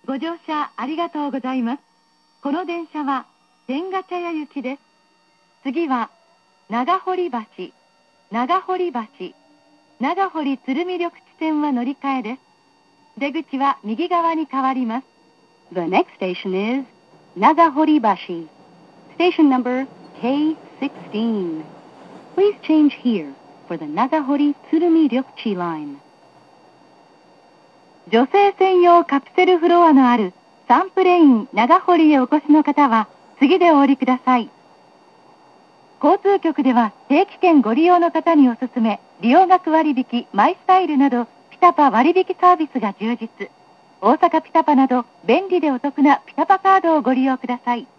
ご乗車ありがとうございます。この電車は天下茶屋行きです。次は長堀橋、長堀橋、長堀鶴見緑地線は乗り換えです。出口は右側に変わります。 The next station is Nagahoribashi. Station number K16. Please change here for the Nagahori Tsurumi Ryokchi line. 女性専用カプセルフロアのあるサンプレイン長堀へお越しの方は次でお降りください。交通局では定期券ご利用の方におすすめ、利用額割引、マイスタイルなどピタパ割引サービスが充実。大阪ピタパなど便利でお得なピタパカードをご利用ください。